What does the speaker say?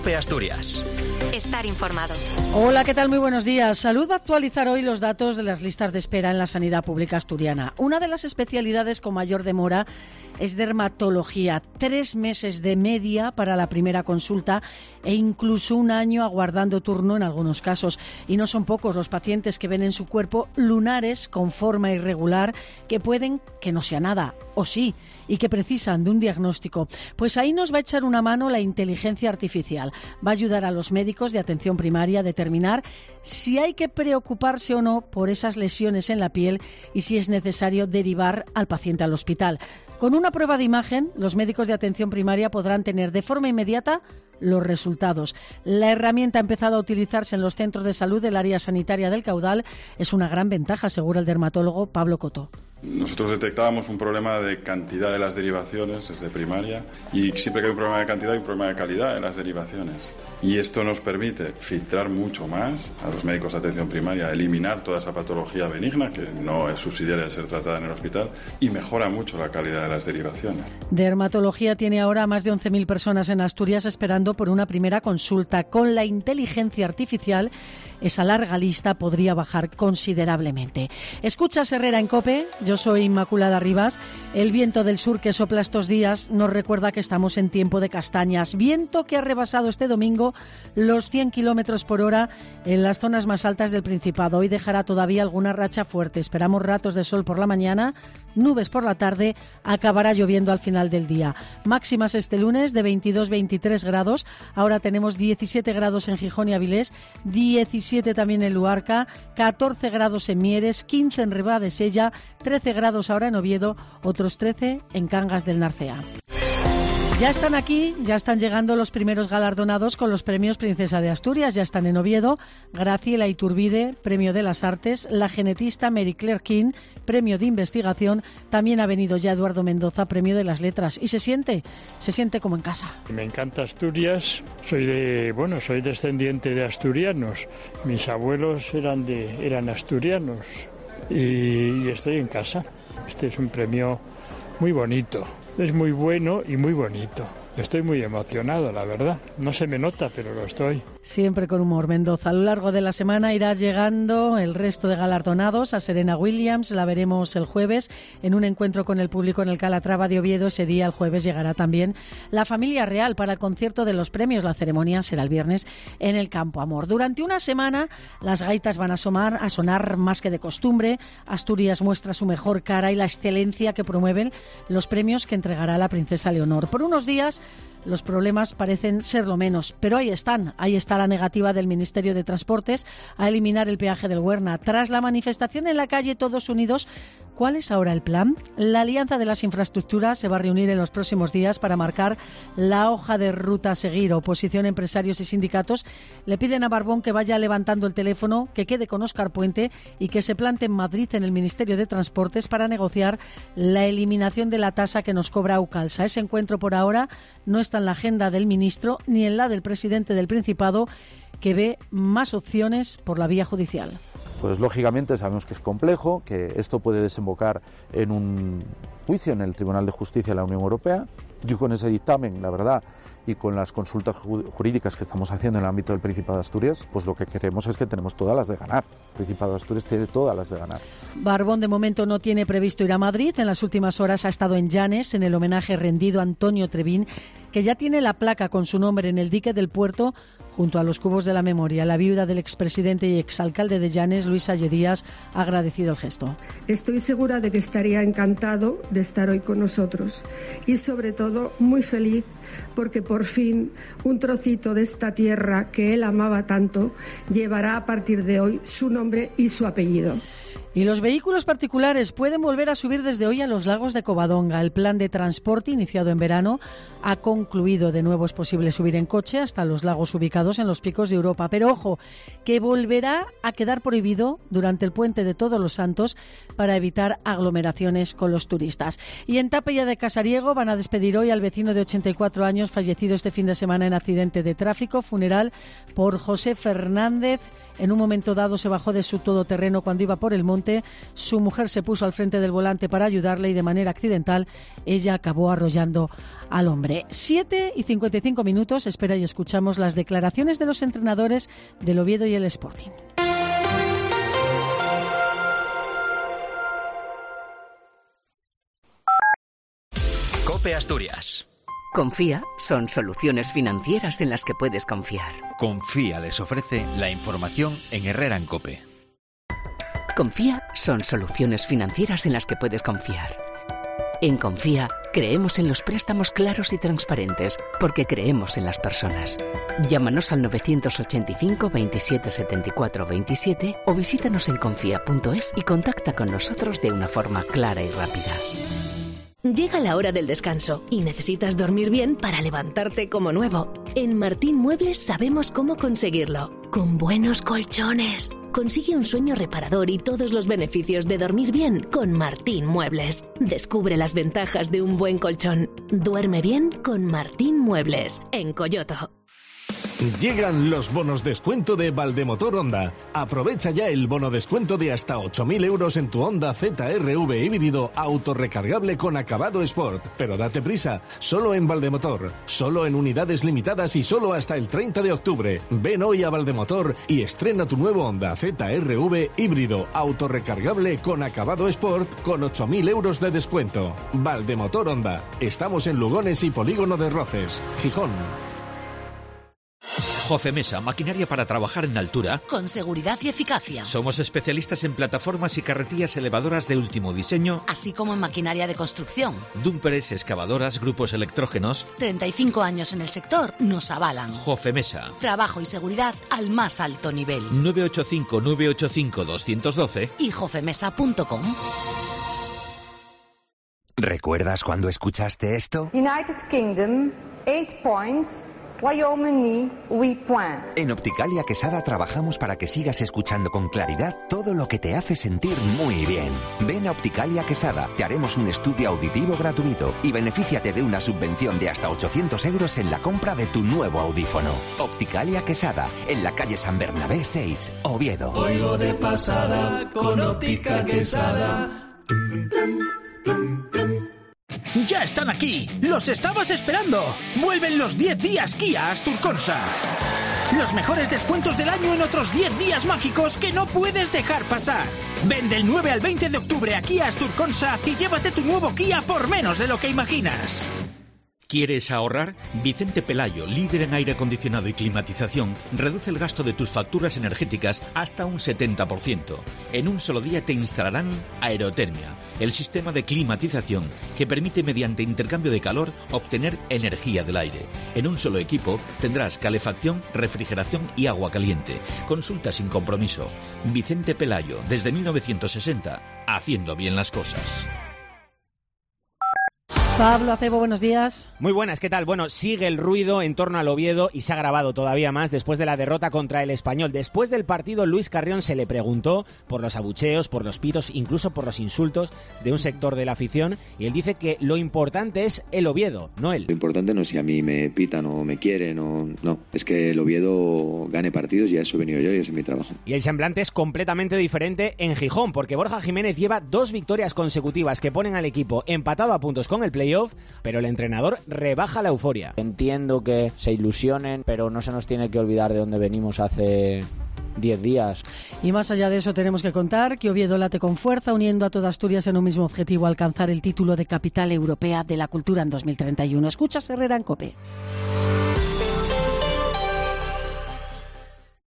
COPE Asturias. Estar informado. Hola, ¿qué tal? Muy buenos días. Salud va a actualizar hoy los datos de las listas de espera en la sanidad pública asturiana. Una de las especialidades con mayor demora es dermatología. 3 meses de media para la primera consulta e incluso 1 año aguardando turno en algunos casos. Y no son pocos los pacientes que ven en su cuerpo lunares con forma irregular que pueden que no sea nada, o sí, y que precisan de un diagnóstico. Pues ahí nos va a echar una mano la inteligencia artificial. Va a ayudar a los médicos de atención primaria a determinar si hay que preocuparse o no por esas lesiones en la piel y si es necesario derivar al paciente al hospital. Con una prueba de imagen, los médicos de atención primaria podrán tener de forma inmediata los resultados. La herramienta ha empezado a utilizarse en los centros de salud del área sanitaria del Caudal. Es una gran ventaja, asegura el dermatólogo Pablo Coto. Nosotros detectábamos un problema de cantidad de las derivaciones desde primaria y siempre que hay un problema de cantidad hay un problema de calidad en las derivaciones. Y esto nos permite filtrar mucho más a los médicos de atención primaria, eliminar toda esa patología benigna que no es subsidiaria de ser tratada en el hospital y mejora mucho la calidad de las derivaciones. Dermatología tiene ahora más de 11.000 personas en Asturias esperando por una primera consulta. Con la inteligencia artificial, esa larga lista podría bajar considerablemente. Escuchas Herrera en COPE, yo soy Inmaculada Rivas. El viento del sur que sopla estos días nos recuerda que estamos en tiempo de castañas. Viento que ha rebasado este domingo los 100 kilómetros por hora en las zonas más altas del Principado. Hoy dejará todavía alguna racha fuerte. Esperamos ratos de sol por la mañana, nubes por la tarde, acabará lloviendo al final del día. Máximas este lunes de 22-23 grados. Ahora tenemos 17 grados en Gijón y Avilés, 17 también en Luarca, 14 grados en Mieres, 15 en Ribadesella, 13 grados ahora en Oviedo, otros 13 en Cangas del Narcea. Ya están aquí, ya están llegando los primeros galardonados con los premios Princesa de Asturias. Ya están en Oviedo, Graciela Iturbide, Premio de las Artes, la genetista Mary Claire King, Premio de Investigación. También ha venido ya Eduardo Mendoza, Premio de las Letras. Y se siente como en casa. Me encanta Asturias, soy descendiente de asturianos. Mis abuelos eran asturianos y estoy en casa. Este es un premio muy bonito. Es muy bueno y muy bonito. Estoy muy emocionado, la verdad. No se me nota, pero lo estoy. Siempre con humor, Mendoza. A lo largo de la semana irá llegando el resto de galardonados. A Serena Williams la veremos el jueves en un encuentro con el público en el Calatrava de Oviedo. Ese día, el jueves, llegará también la familia real para el concierto de los premios. La ceremonia será el viernes en el Campo Amor. Durante una semana las gaitas van a sonar más que de costumbre. Asturias muestra su mejor cara y la excelencia que promueven los premios que entregará la princesa Leonor. Por unos días los problemas parecen ser lo menos, pero ahí está la negativa del Ministerio de Transportes a eliminar el peaje del Huerna. Tras la manifestación en la calle Todos Unidos, ¿cuál es ahora el plan? La Alianza de las Infraestructuras se va a reunir en los próximos días para marcar la hoja de ruta a seguir. Oposición, empresarios y sindicatos le piden a Barbón que vaya levantando el teléfono, que quede con Óscar Puente y que se plante en Madrid en el Ministerio de Transportes para negociar la eliminación de la tasa que nos cobra Aucalsa. Ese encuentro por ahora no está en la agenda del ministro ni en la del presidente del Principado, que ve más opciones por la vía judicial. Pues lógicamente sabemos que es complejo, que esto puede desembocar en un juicio en el Tribunal de Justicia de la Unión Europea. Yo con ese dictamen, la verdad, y con las consultas jurídicas que estamos haciendo en el ámbito del Principado de Asturias, pues lo que queremos es que tenemos todas las de ganar. El Principado de Asturias tiene todas las de ganar. Barbón de momento no tiene previsto ir a Madrid. En las últimas horas ha estado en Llanes en el homenaje rendido a Antonio Trevín, que ya tiene la placa con su nombre en el dique del puerto junto a los cubos de la memoria. La viuda del expresidente y exalcalde de Llanes, Luis Salle Díaz, ha agradecido el gesto. Estoy segura de que estaría encantado de estar hoy con nosotros y sobre todo muy feliz porque por fin un trocito de esta tierra que él amaba tanto llevará a partir de hoy su nombre y su apellido. Y los vehículos particulares pueden volver a subir desde hoy a los lagos de Covadonga. El plan de transporte iniciado en verano ha concluido. De nuevo es posible subir en coche hasta los lagos ubicados en los picos de Europa. Pero ojo, que volverá a quedar prohibido durante el puente de Todos los Santos para evitar aglomeraciones con los turistas. Y en Tapella de Casariego van a despedir hoy al vecino de 84 años fallecido este fin de semana en accidente de tráfico. Funeral por José Fernández. En un momento dado se bajó de su todoterreno cuando iba por el monte volante. Su mujer se puso al frente del volante para ayudarle y de manera accidental ella acabó arrollando al hombre. 7:55, espera y escuchamos las declaraciones de los entrenadores del Oviedo y el Sporting. COPE Asturias. Confía son soluciones financieras en las que puedes confiar. Confía les ofrece la información en Herrera en COPE. Confía son soluciones financieras en las que puedes confiar. En Confía creemos en los préstamos claros y transparentes porque creemos en las personas. Llámanos al 985 27 74 27 o visítanos en confía.es y contacta con nosotros de una forma clara y rápida. Llega la hora del descanso y necesitas dormir bien para levantarte como nuevo. En Martín Muebles sabemos cómo conseguirlo. Con buenos colchones. Consigue un sueño reparador y todos los beneficios de dormir bien con Martín Muebles. Descubre las ventajas de un buen colchón. Duerme bien con Martín Muebles, en Coyoto. Llegan los bonos descuento de Valdemotor Honda. Aprovecha ya el bono descuento de hasta 8.000 euros en tu Honda CR-V híbrido autorrecargable con acabado Sport. Pero date prisa, solo en Valdemotor, solo en unidades limitadas y solo hasta el 30 de octubre. Ven hoy a Valdemotor y estrena tu nuevo Honda CR-V híbrido autorrecargable con acabado Sport con 8.000 euros de descuento. Valdemotor Honda. Estamos en Lugones y Polígono de Roces, Gijón. Jofemesa, maquinaria para trabajar en altura. Con seguridad y eficacia. Somos especialistas en plataformas y carretillas elevadoras de último diseño. Así como en maquinaria de construcción. Dúmperes, excavadoras, grupos electrógenos. 35 años en el sector nos avalan. Jofemesa. Trabajo y seguridad al más alto nivel. 985-985-212 y jofemesa.com. ¿Recuerdas cuando escuchaste esto? United Kingdom, 8 points. Wyoming, 8 points. En Opticalia Quesada trabajamos para que sigas escuchando con claridad todo lo que te hace sentir muy bien. Ven a Opticalia Quesada, te haremos un estudio auditivo gratuito y benefíciate de una subvención de hasta 800 euros en la compra de tu nuevo audífono. Opticalia Quesada, en la calle San Bernabé 6, Oviedo. Oigo de pasada con Óptica Quesada. ¡Ya están aquí! ¡Los estabas esperando! ¡Vuelven los 10 días Kia Asturconsa! Los mejores descuentos del año en otros 10 días mágicos que no puedes dejar pasar. Ven del 9 al 20 de octubre a Kia Asturconsa y llévate tu nuevo Kia por menos de lo que imaginas. ¿Quieres ahorrar? Vicente Pelayo, líder en aire acondicionado y climatización, reduce el gasto de tus facturas energéticas hasta un 70%. En un solo día te instalarán Aerotermia, el sistema de climatización que permite mediante intercambio de calor obtener energía del aire. En un solo equipo tendrás calefacción, refrigeración y agua caliente. Consulta sin compromiso. Vicente Pelayo, desde 1960, haciendo bien las cosas. Pablo Acebo, buenos días. Muy buenas, ¿qué tal? Bueno, sigue el ruido en torno al Oviedo y se ha agravado todavía más después de la derrota contra el Español. Después del partido, Luis Carrión se le preguntó por los abucheos, por los pitos, incluso por los insultos de un sector de la afición, y él dice que lo importante es el Oviedo, no él. Lo importante no es si a mí me pitan o me quieren o no, es que el Oviedo gane partidos y a eso he venido yo y ese es mi trabajo. Y el semblante es completamente diferente en Gijón, porque Borja Jiménez lleva 2 victorias consecutivas que ponen al equipo empatado a puntos con el playoff, pero el entrenador rebaja la euforia. Entiendo que se ilusionen, pero no se nos tiene que olvidar de dónde venimos hace 10 días. Y más allá de eso tenemos que contar que Oviedo late con fuerza, uniendo a toda Asturias en un mismo objetivo: alcanzar el título de capital europea de la cultura en 2031. Escuchas Herrera en COPE.